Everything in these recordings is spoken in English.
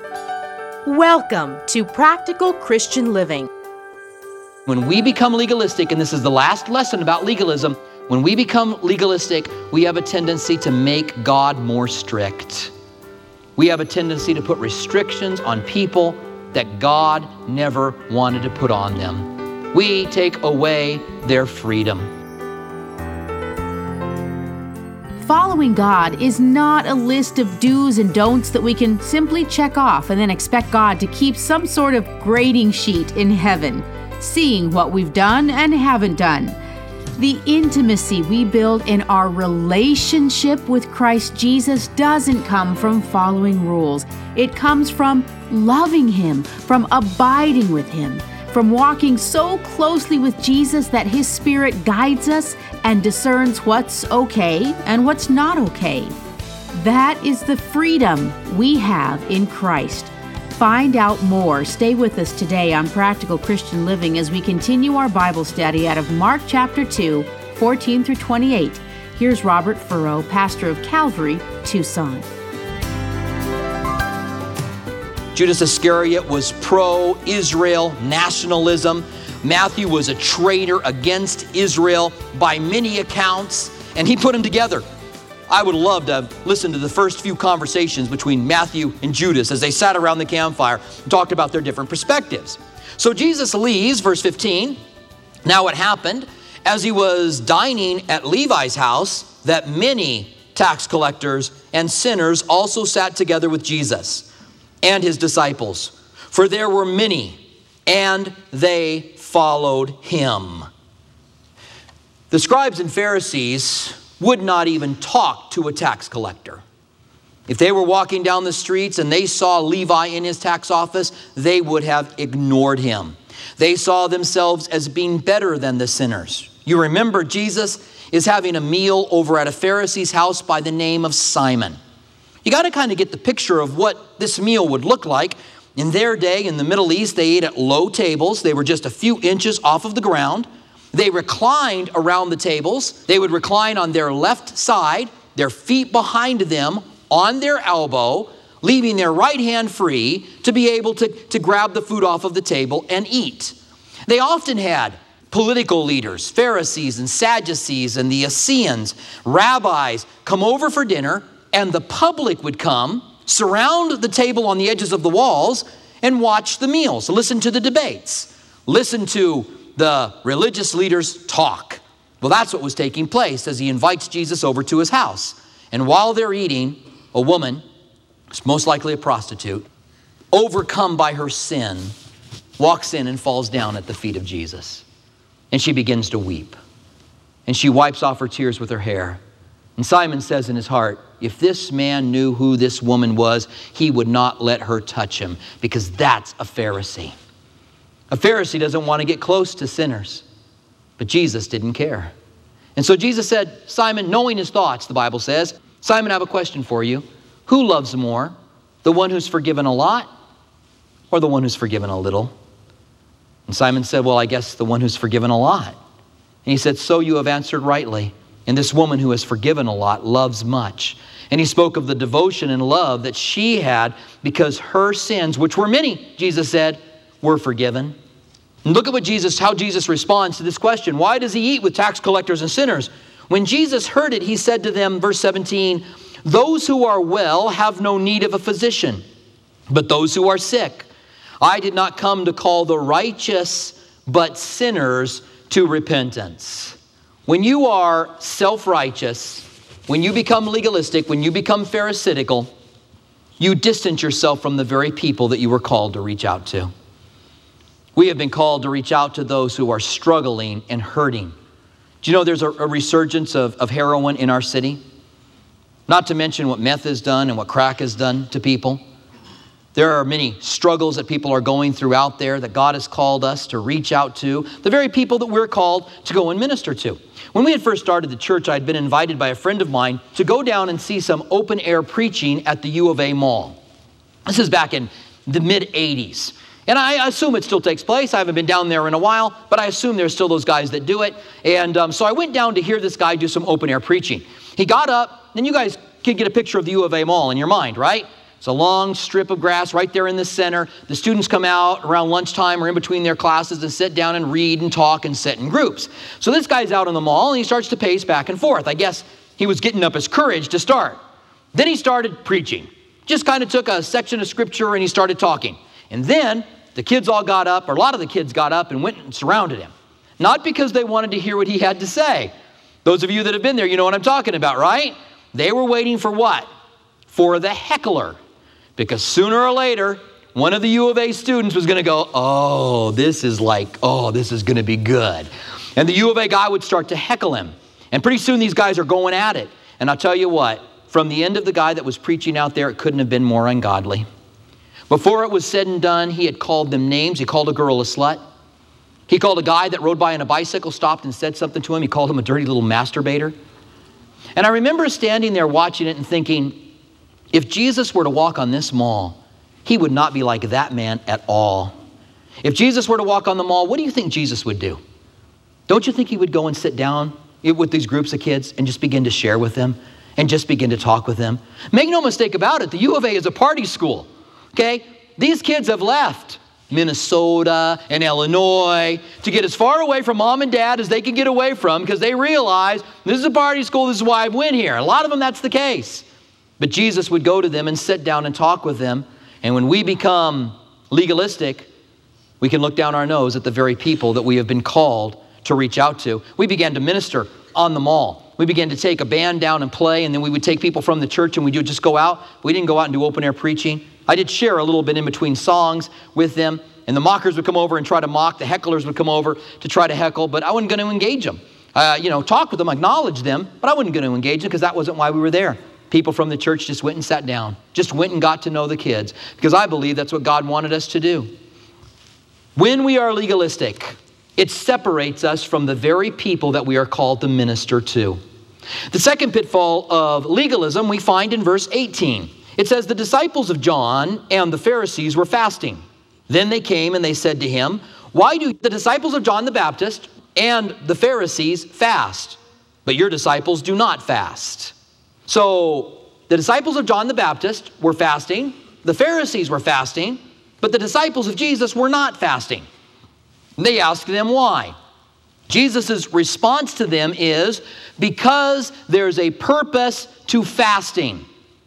Welcome to Practical Christian Living. When we become legalistic, and this is the last lesson about legalism, when we become legalistic, we have a tendency to make God more strict. We have a tendency to put restrictions on people that God never wanted to put on them. We take away their freedom. Following God is not a list of do's and don'ts that we can simply check off and then expect God to keep some sort of grading sheet in heaven, seeing what we've done and haven't done. The intimacy we build in our relationship with Christ Jesus doesn't come from following rules. It comes from loving Him, from abiding with Him, from walking so closely with Jesus that His Spirit guides us and discerns what's okay and what's not okay. That is the freedom we have in Christ. Find out more. Stay with us today on Practical Christian Living as we continue our Bible study out of Mark chapter 2, 14 through 28. Here's Robert Furrow, pastor of Calvary, Tucson. Judas Iscariot was pro-Israel nationalism. Matthew was a traitor against Israel by many accounts, and he put them together. I would love to listen to the first few conversations between Matthew and Judas as they sat around the campfire and talked about their different perspectives. So Jesus leaves, verse 15. Now it happened, as he was dining at Levi's house, that many tax collectors and sinners also sat together with Jesus and his disciples. For there were many, and they followed him. The scribes and Pharisees would not even talk to a tax collector. If they were walking down the streets and they saw Levi in his tax office, they would have ignored him. They saw themselves as being better than the sinners. You remember Jesus is having a meal over at a Pharisee's house by the name of Simon. You got to kind of get the picture of what this meal would look like. In their day, in the Middle East, they ate at low tables. They were just a few inches off of the ground. They reclined around the tables. They would recline on their left side, their feet behind them, on their elbow, leaving their right hand free to be able to grab the food off of the table and eat. They often had political leaders, Pharisees and Sadducees and the Essenes, rabbis come over for dinner, and the public would come, surround the table on the edges of the walls, and watch the meals, listen to the debates, listen to the religious leaders talk. Well, that's what was taking place as he invites Jesus over to his house. And while they're eating, a woman, most likely a prostitute, overcome by her sin, walks in and falls down at the feet of Jesus. And she begins to weep. And she wipes off her tears with her hair. And Simon says in his heart, if this man knew who this woman was, he would not let her touch him, because that's a Pharisee. A Pharisee doesn't want to get close to sinners, but Jesus didn't care. And so Jesus said, Simon, knowing his thoughts, the Bible says, Simon, I have a question for you. Who loves more, the one who's forgiven a lot or the one who's forgiven a little? And Simon said, well, I guess the one who's forgiven a lot. And he said, so you have answered rightly. And this woman who has forgiven a lot loves much. And he spoke of the devotion and love that she had because her sins, which were many, Jesus said, were forgiven. And look at how Jesus responds to this question. Why does he eat with tax collectors and sinners? When Jesus heard it, he said to them, verse 17, those who are well have no need of a physician, but those who are sick. I did not come to call the righteous, but sinners to repentance. When you are self-righteous, when you become legalistic, when you become pharisaical, you distance yourself from the very people that you were called to reach out to. We have been called to reach out to those who are struggling and hurting. Do you know there's a resurgence of heroin in our city? Not to mention what meth has done and what crack has done to people. There are many struggles that people are going through out there that God has called us to reach out to, the very people that we're called to go and minister to. When we had first started the church, I'd been invited by a friend of mine to go down and see some open air preaching at the U of A Mall. This is back in the mid-'80s. And I assume it still takes place. I haven't been down there in a while, but I assume there's still those guys that do it. And so I went down to hear this guy do some open air preaching. He got up, and you guys can get a picture of the U of A Mall in your mind, right? It's a long strip of grass right there in the center. The students come out around lunchtime or in between their classes and sit down and read and talk and sit in groups. So this guy's out on the mall and he starts to pace back and forth. I guess he was getting up his courage to start. Then he started preaching. Just kind of took a section of scripture and he started talking. And then the kids all got up, or a lot of the kids got up and went and surrounded him. Not because they wanted to hear what he had to say. Those of you that have been there, you know what I'm talking about, right? They were waiting for what? For the heckler. Because sooner or later, one of the U of A students was going to go, oh, this is going to be good. And the U of A guy would start to heckle him. And pretty soon these guys are going at it. And I'll tell you what, from the end of the guy that was preaching out there, it couldn't have been more ungodly. Before it was said and done, he had called them names. He called a girl a slut. He called a guy that rode by on a bicycle, stopped and said something to him. He called him a dirty little masturbator. And I remember standing there watching it and thinking, if Jesus were to walk on this mall, he would not be like that man at all. If Jesus were to walk on the mall, what do you think Jesus would do? Don't you think he would go and sit down with these groups of kids and just begin to share with them and just begin to talk with them? Make no mistake about it, the U of A is a party school, okay? These kids have left Minnesota and Illinois to get as far away from mom and dad as they can get away from because they realize this is a party school, this is why I went here. A lot of them, that's the case. But Jesus would go to them and sit down and talk with them. And when we become legalistic, we can look down our nose at the very people that we have been called to reach out to. We began to minister on the mall. We began to take a band down and play, and then we would take people from the church and we would just go out. We didn't go out and do open air preaching. I did share a little bit in between songs with them, and the mockers would come over and try to mock. The hecklers would come over to try to heckle, but I wasn't going to engage them. Talk with them, acknowledge them, but I wasn't going to engage them because that wasn't why we were there. People from the church just went and sat down, just went and got to know the kids, because I believe that's what God wanted us to do. When we are legalistic, it separates us from the very people that we are called to minister to. The second pitfall of legalism we find in verse 18. It says, the disciples of John and the Pharisees were fasting. Then they came and they said to him, why do the disciples of John the Baptist and the Pharisees fast, but your disciples do not fast? So the disciples of John the Baptist were fasting, the Pharisees were fasting, but the disciples of Jesus were not fasting. They asked them why. Jesus' response to them is, because there's a purpose to fasting.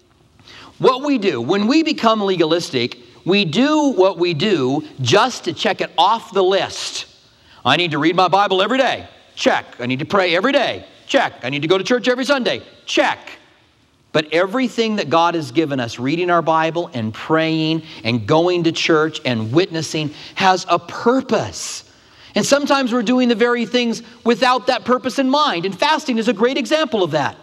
What we do, when we become legalistic, we do what we do just to check it off the list. I need to read my Bible every day. Check. I need to pray every day. Check. I need to go to church every Sunday. Check. But everything that God has given us, reading our Bible and praying and going to church and witnessing, has a purpose. And sometimes we're doing the very things without that purpose in mind. And fasting is a great example of that.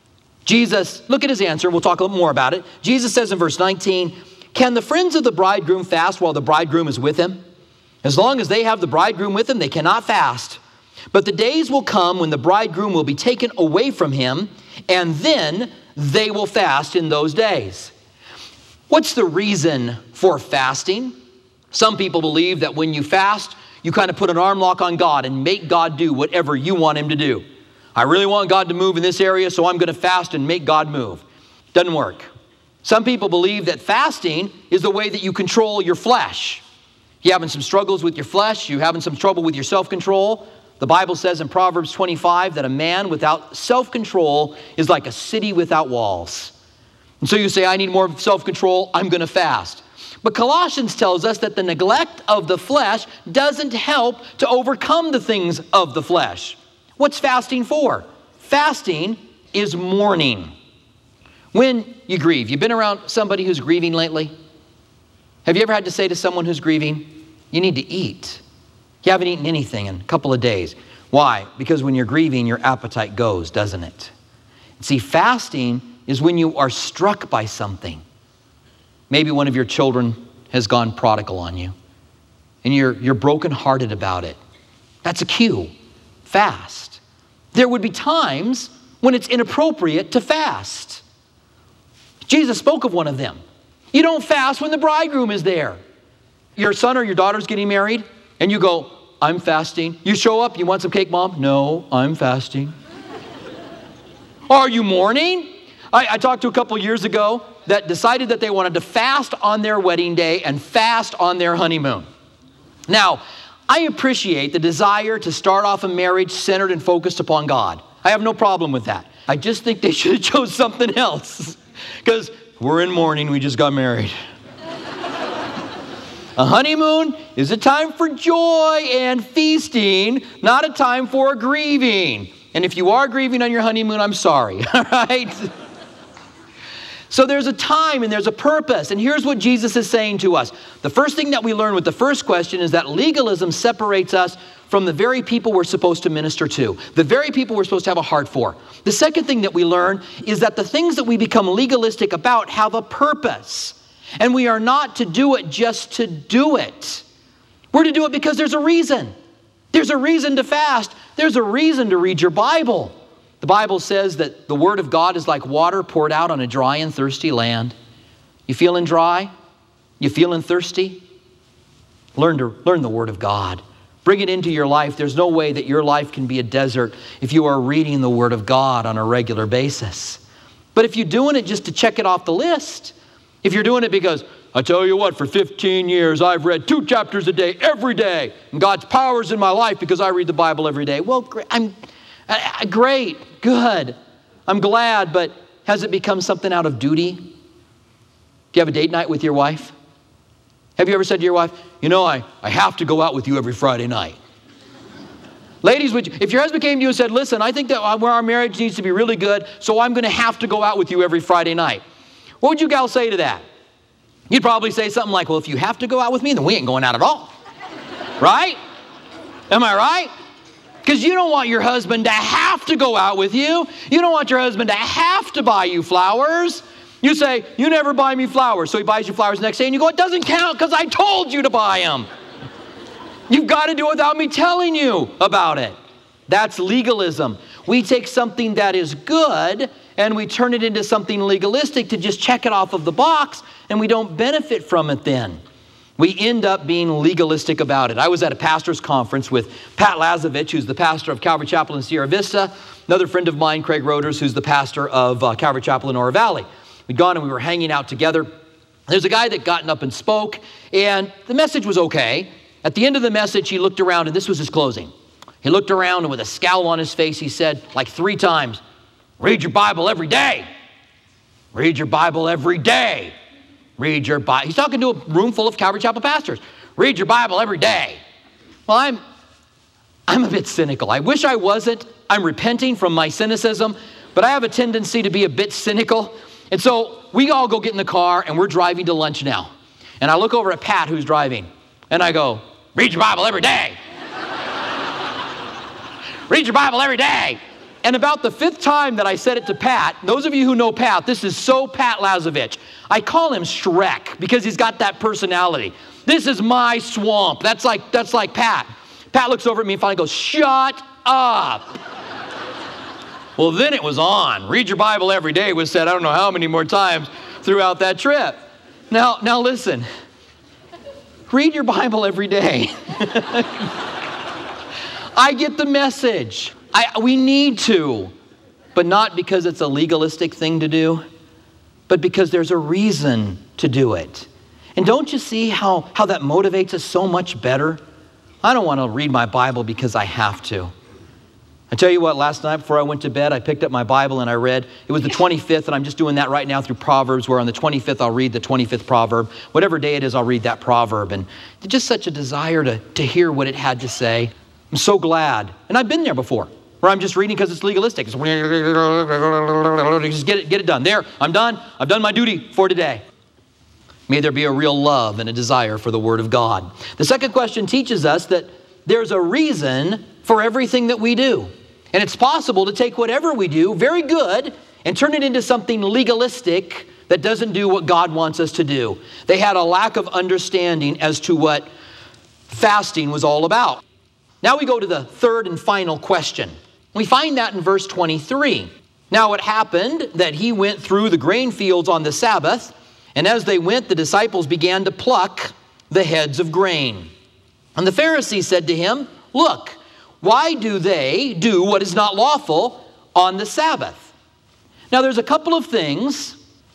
Jesus, look at his answer. We'll talk a little more about it. Jesus says in verse 19, can the friends of the bridegroom fast while the bridegroom is with him? As long as they have the bridegroom with them, they cannot fast. But the days will come when the bridegroom will be taken away from him, and then they will fast in those days. What's the reason for fasting? Some people believe that when you fast, you kind of put an arm lock on God and make God do whatever you want him to do. I really want God to move in this area, so I'm going to fast and make God move. Doesn't work. Some people believe that fasting is the way that you control your flesh. You're having some struggles with your flesh, you're having some trouble with your self-control. The Bible says in Proverbs 25 that a man without self-control is like a city without walls. And so you say, I need more self-control, I'm going to fast. But Colossians tells us that the neglect of the flesh doesn't help to overcome the things of the flesh. What's fasting for? Fasting is mourning. When you grieve, you've been around somebody who's grieving lately? Have you ever had to say to someone who's grieving, you need to eat? You haven't eaten anything in a couple of days. Why? Because when you're grieving, your appetite goes, doesn't it? See, fasting is when you are struck by something. Maybe one of your children has gone prodigal on you, and you're brokenhearted about it. That's a cue. Fast. There would be times when it's inappropriate to fast. Jesus spoke of one of them. You don't fast when the bridegroom is there. Your son or your daughter's getting married, and you go, I'm fasting. You show up, you want some cake, Mom? No, I'm fasting. Are you mourning? I talked to a couple years ago that decided that they wanted to fast on their wedding day and fast on their honeymoon. Now, I appreciate the desire to start off a marriage centered and focused upon God. I have no problem with that. I just think they should have chose something else, because we're in mourning, we just got married. A honeymoon is a time for joy and feasting, not a time for grieving. And if you are grieving on your honeymoon, I'm sorry, all right? So there's a time and there's a purpose. And here's what Jesus is saying to us. The first thing that we learn with the first question is that legalism separates us from the very people we're supposed to minister to, the very people we're supposed to have a heart for. The second thing that we learn is that the things that we become legalistic about have a purpose. And we are not to do it just to do it. We're to do it because there's a reason. There's a reason to fast. There's a reason to read your Bible. The Bible says that the Word of God is like water poured out on a dry and thirsty land. You feeling dry? You feeling thirsty? Learn the Word of God. Bring it into your life. There's no way that your life can be a desert if you are reading the Word of God on a regular basis. But if you're doing it just to check it off the list, if you're doing it because, I tell you what, for 15 years I've read 2 chapters a day every day, and God's power's in my life because I read the Bible every day. Well, great, good. I'm glad, but has it become something out of duty? Do you have a date night with your wife? Have you ever said to your wife, you know, I have to go out with you every Friday night? Ladies, if your husband came to you and said, listen, I think that our marriage needs to be really good, so I'm going to have to go out with you every Friday night. What would you gals say to that? You'd probably say something like, well, if you have to go out with me, then we ain't going out at all. Right? Am I right? Because you don't want your husband to have to go out with you. You don't want your husband to have to buy you flowers. You say, you never buy me flowers. So he buys you flowers the next day and you go, it doesn't count because I told you to buy them. You've got to do it without me telling you about it. That's legalism. We take something that is good and we turn it into something legalistic to just check it off of the box, and we don't benefit from it then. We end up being legalistic about it. I was at a pastor's conference with Pat Lazovich, who's the pastor of Calvary Chapel in Sierra Vista, another friend of mine, Craig Roders, who's the pastor of Calvary Chapel in Oro Valley. We'd gone and we were hanging out together. There's a guy that gotten up and spoke, and the message was okay. At the end of the message, he looked around, and this was his closing. He looked around, and with a scowl on his face, he said, like 3 times, read your Bible every day. Read your Bible every day. Read your Bible. He's talking to a room full of Calvary Chapel pastors. Read your Bible every day. Well, I'm a bit cynical. I wish I wasn't. I'm repenting from my cynicism, but I have a tendency to be a bit cynical. And so we all go get in the car, and we're driving to lunch now. And I look over at Pat, who's driving, and I go, read your Bible every day. Read your Bible every day. And about the 5th time that I said it to Pat, those of you who know Pat, this is so Pat Lazovich. I call him Shrek because he's got that personality. This is my swamp. That's like Pat. Pat looks over at me and finally goes, shut up. Well, then it was on. Read your Bible every day was said I don't know how many more times throughout that trip. Now listen. Read your Bible every day. I get the message. We need to, but not because it's a legalistic thing to do, but because there's a reason to do it. And don't you see how that motivates us so much better? I don't want to read my Bible because I have to. I tell you what, last night before I went to bed, I picked up my Bible and I read. It was the 25th, and I'm just doing that right now through Proverbs, where on the 25th, I'll read the 25th proverb. Whatever day it is, I'll read that proverb. And just such a desire to hear what it had to say. I'm so glad. And I've been there before, where I'm just reading because it's legalistic. Just get it done. There, I'm done. I've done my duty for today. May there be a real love and a desire for the Word of God. The second question teaches us that there's a reason for everything that we do. And it's possible to take whatever we do, very good, and turn it into something legalistic that doesn't do what God wants us to do. They had a lack of understanding as to what fasting was all about. Now we go to the third and final question. We find that in verse 23. Now it happened that he went through the grain fields on the Sabbath, and as they went, the disciples began to pluck the heads of grain. And the Pharisees said to him, look, why do they do what is not lawful on the Sabbath? Now there's a couple of things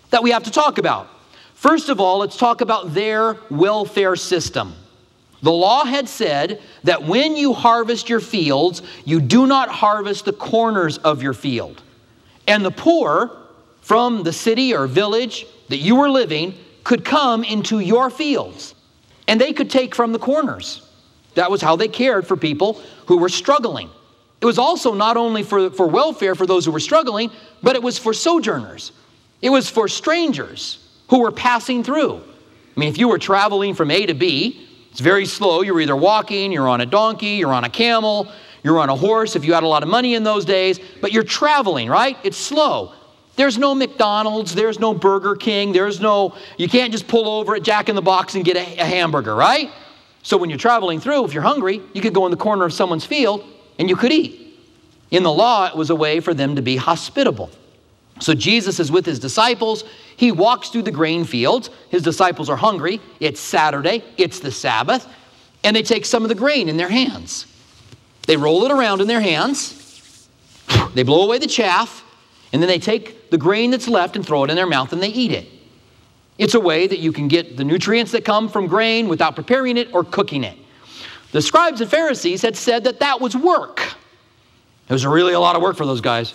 that we have to talk about. First of all, let's talk about their welfare system. The law had said that when you harvest your fields, you do not harvest the corners of your field. And the poor from the city or village that you were living could come into your fields, and they could take from the corners. That was how they cared for people who were struggling. It was also not only for welfare for those who were struggling, but it was for sojourners. It was for strangers who were passing through. I mean, if you were traveling from A to B, it's very slow. You're either walking, you're on a donkey, you're on a camel, you're on a horse if you had a lot of money in those days, but you're traveling, right? It's slow. There's no McDonald's, there's no Burger King, you can't just pull over at Jack in the Box and get a hamburger, right? So when you're traveling through, if you're hungry, you could go in the corner of someone's field and you could eat. In the law, it was a way for them to be hospitable. So Jesus is with his disciples. He walks through the grain fields. His disciples are hungry. It's Saturday. It's the Sabbath. And they take some of the grain in their hands. They roll it around in their hands. They blow away the chaff. And then they take the grain that's left and throw it in their mouth and they eat it. It's a way that you can get the nutrients that come from grain without preparing it or cooking it. The scribes and Pharisees had said that that was work. It was really a lot of work for those guys.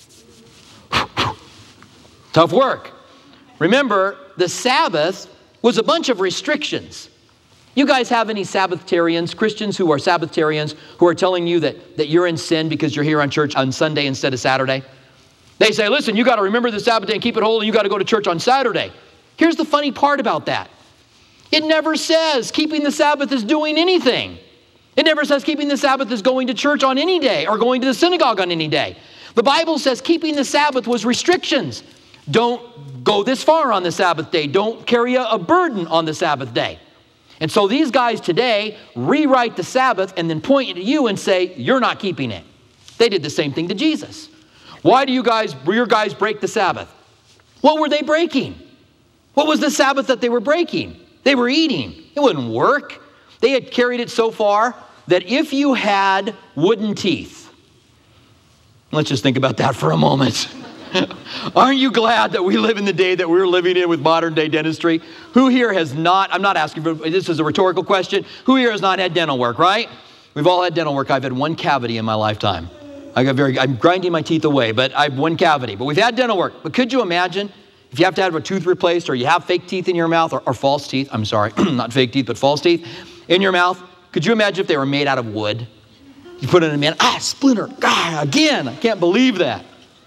Tough work. Remember, the Sabbath was a bunch of restrictions. You guys have any Sabbatarians, Christians who are Sabbatarians, who are telling you that you're in sin because you're here on church on Sunday instead of Saturday? They say, listen, you got to remember the Sabbath day and keep it holy. You got to go to church on Saturday. Here's the funny part about that. It never says keeping the Sabbath is doing anything. It never says keeping the Sabbath is going to church on any day or going to the synagogue on any day. The Bible says keeping the Sabbath was restrictions. Don't go this far on the Sabbath day. Don't carry a burden on the Sabbath day. And so these guys today rewrite the Sabbath and then point at you and say, you're not keeping it. They did the same thing to Jesus. Why do your guys break the Sabbath? What were they breaking? What was the Sabbath that they were breaking? They were eating. It wouldn't work. They had carried it so far that if you had wooden teeth, let's just think about that for a moment. Aren't you glad that we live in the day that we're living in with modern day dentistry? Who here has not, I'm not asking for, this is a rhetorical question. Who here has not had dental work, right? We've all had dental work. I've had one cavity in my lifetime. I'm grinding my teeth away, but I have one cavity. But we've had dental work. But could you imagine if you have to have a tooth replaced or you have fake teeth in your mouth or false teeth, I'm sorry, not fake teeth, but false teeth in your mouth? Could you imagine if they were made out of wood? You put it in a man, splinter, again, I can't believe that.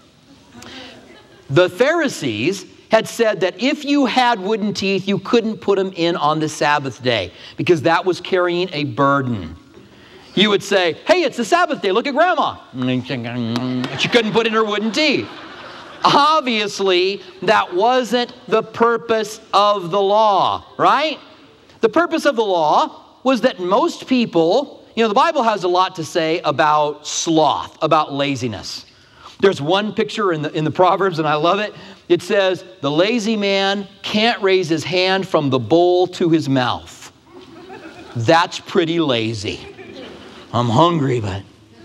The Pharisees had said that if you had wooden teeth, you couldn't put them in on the Sabbath day because that was carrying a burden. You would say, hey, it's the Sabbath day, look at grandma. She couldn't put in her wooden teeth. Obviously, that wasn't the purpose of the law, right? The purpose of the law was that most people, the Bible has a lot to say about sloth, about laziness. There's one picture in the Proverbs, and I love it. It says, the lazy man can't raise his hand from the bowl to his mouth. That's pretty lazy. I'm hungry, but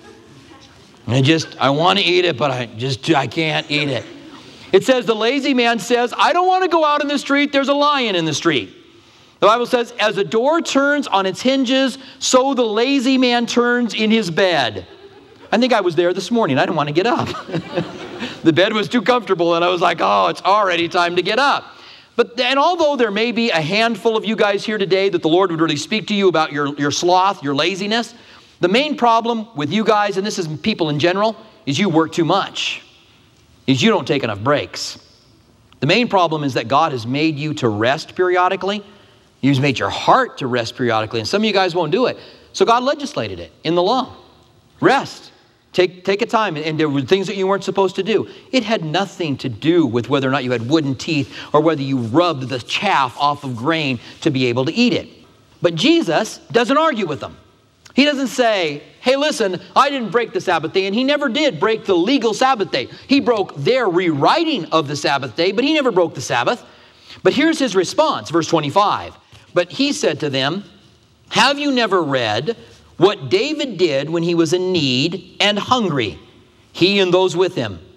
I want to eat it, but I can't eat it. It says, the lazy man says, I don't want to go out in the street. There's a lion in the street. The Bible says, as a door turns on its hinges, so the lazy man turns in his bed. I think I was there this morning. I didn't want to get up. The bed was too comfortable, and I was like, oh, it's already time to get up. And although there may be a handful of you guys here today that the Lord would really speak to you about your sloth, your laziness, the main problem with you guys, and this is people in general, is you work too much. Is you don't take enough breaks. The main problem is that God has made you to rest periodically. He's made your heart to rest periodically, and some of you guys won't do it. So God legislated it in the law. Rest. Take a time, and there were things that you weren't supposed to do. It had nothing to do with whether or not you had wooden teeth or whether you rubbed the chaff off of grain to be able to eat it. But Jesus doesn't argue with them. He doesn't say, hey, listen, I didn't break the Sabbath day, and he never did break the legal Sabbath day. He broke their rewriting of the Sabbath day, but he never broke the Sabbath. But here's his response, verse 25. But he said to them, have you never read what David did when he was in need and hungry, he and those with him,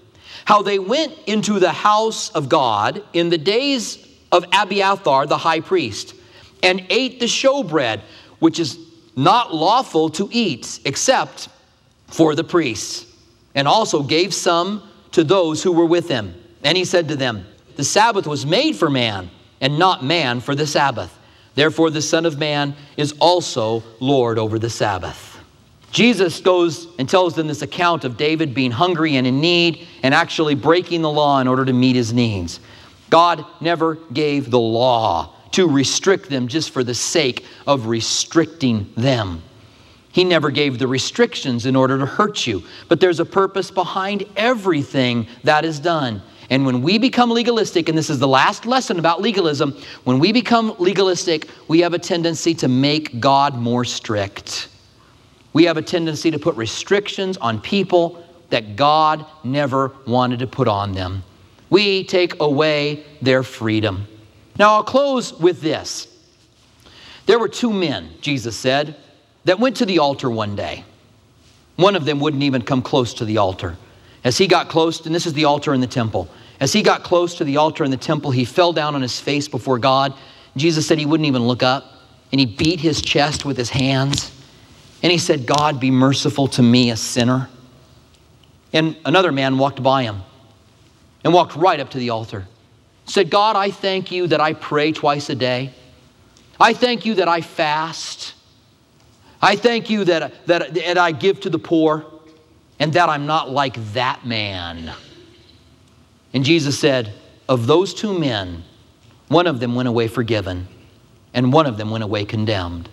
how they went into the house of God in the days of Abiathar the high priest and ate the showbread, which is not lawful to eat except for the priests, and also gave some to those who were with him. And he said to them, the Sabbath was made for man, and not man for the Sabbath. Therefore the Son of Man is also Lord over the Sabbath. Jesus goes and tells them this account of David being hungry and in need and actually breaking the law in order to meet his needs. God never gave the law to restrict them just for the sake of restricting them. He never gave the restrictions in order to hurt you. But there's a purpose behind everything that is done. And when we become legalistic, and this is the last lesson about legalism, when we become legalistic, we have a tendency to make God more strict. We have a tendency to put restrictions on people that God never wanted to put on them. We take away their freedom. Now, I'll close with this. There were two men, Jesus said, that went to the altar one day. One of them wouldn't even come close to the altar. As he got close, and this is the altar in the temple, as he got close to the altar in the temple, he fell down on his face before God. Jesus said he wouldn't even look up, and he beat his chest with his hands, and he said, God, be merciful to me, a sinner. And another man walked by him and walked right up to the altar. Said, God, I thank you that I pray twice a day. I thank you that I fast. I thank you that I give to the poor, and that I'm not like that man. And Jesus said, of those two men, one of them went away forgiven, and one of them went away condemned.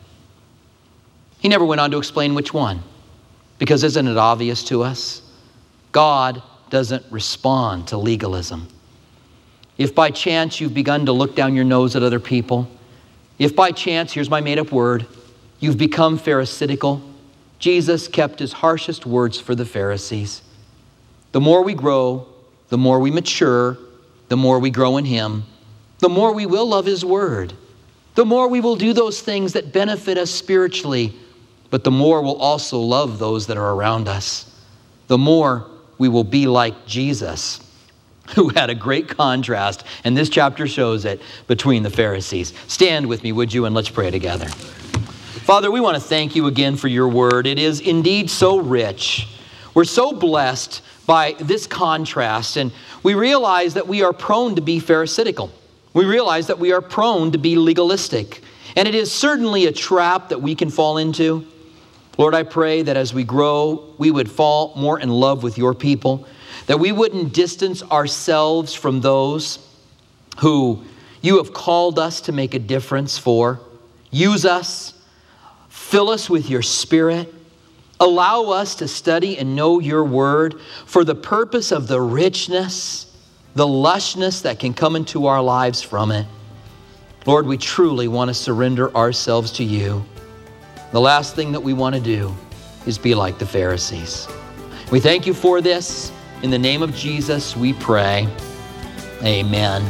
He never went on to explain which one, because isn't it obvious to us? God doesn't respond to legalism. If by chance you've begun to look down your nose at other people, if by chance, here's my made-up word, you've become pharisaical, Jesus kept his harshest words for the Pharisees. The more we grow, the more we mature, the more we grow in him, the more we will love his word, the more we will do those things that benefit us spiritually, but the more we'll also love those that are around us. The more we will be like Jesus, who had a great contrast, and this chapter shows it, between the Pharisees. Stand with me, would you, and let's pray together. Father, we want to thank you again for your word. It is indeed so rich. We're so blessed by this contrast, and we realize that we are prone to be pharisaical. We realize that we are prone to be legalistic, and it is certainly a trap that we can fall into. Lord, I pray that as we grow, we would fall more in love with your people, that we wouldn't distance ourselves from those who you have called us to make a difference for. Use us, fill us with your Spirit, allow us to study and know your word for the purpose of the richness, the lushness that can come into our lives from it. Lord, we truly want to surrender ourselves to you. The last thing that we want to do is be like the Pharisees. We thank you for this. In the name of Jesus, we pray. Amen.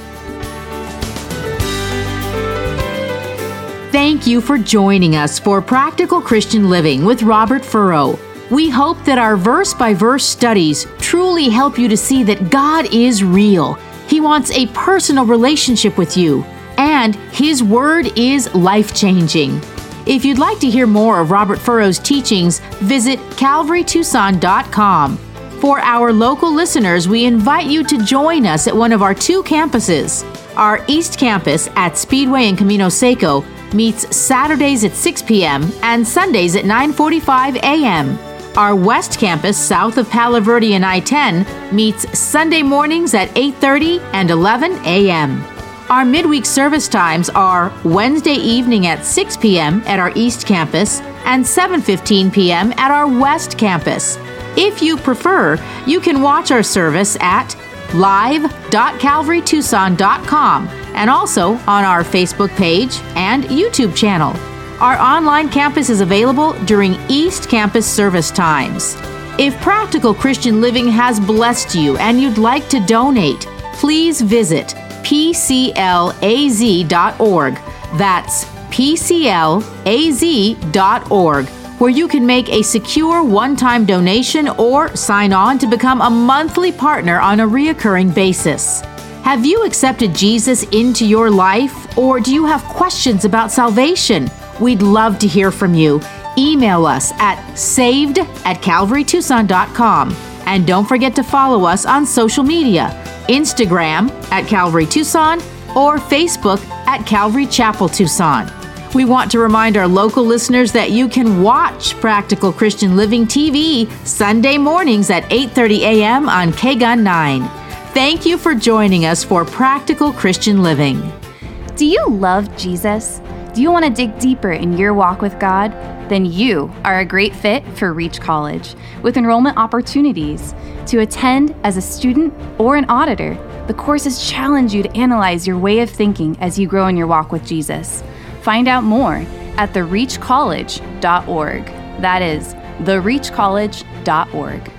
Thank you for joining us for Practical Christian Living with Robert Furrow. We hope that our verse-by-verse studies truly help you to see that God is real. He wants a personal relationship with you, and His Word is life-changing. If you'd like to hear more of Robert Furrow's teachings, visit CalvaryTucson.com. For our local listeners, we invite you to join us at one of our two campuses. Our East Campus at Speedway in Camino Seco meets Saturdays at 6 p.m. and Sundays at 9:45 a.m. Our West Campus, south of Palo Verde and I-10, meets Sunday mornings at 8:30 and 11 a.m. Our midweek service times are Wednesday evening at 6 p.m. at our East Campus and 7:15 p.m. at our West Campus. If you prefer, you can watch our service at live.calvarytucson.com and also on our Facebook page and YouTube channel. Our online campus is available during East Campus service times. If Practical Christian Living has blessed you and you'd like to donate, please visit PCLAZ.org. That's PCLAZ.org. where you can make a secure one-time donation or sign on to become a monthly partner on a reoccurring basis. Have you accepted Jesus into your life, or do you have questions about salvation? We'd love to hear from you. Email us at saved@calvarytucson.com. And don't forget to follow us on social media, Instagram at Calvary Tucson or Facebook at Calvary Chapel Tucson. We want to remind our local listeners that you can watch Practical Christian Living TV Sunday mornings at 8:30 a.m. on KGUN 9. Thank you for joining us for Practical Christian Living. Do you love Jesus? Do you want to dig deeper in your walk with God? Then you are a great fit for Reach College, with enrollment opportunities. To attend as a student or an auditor, the courses challenge you to analyze your way of thinking as you grow in your walk with Jesus. Find out more at thereachcollege.org. That is, thereachcollege.org.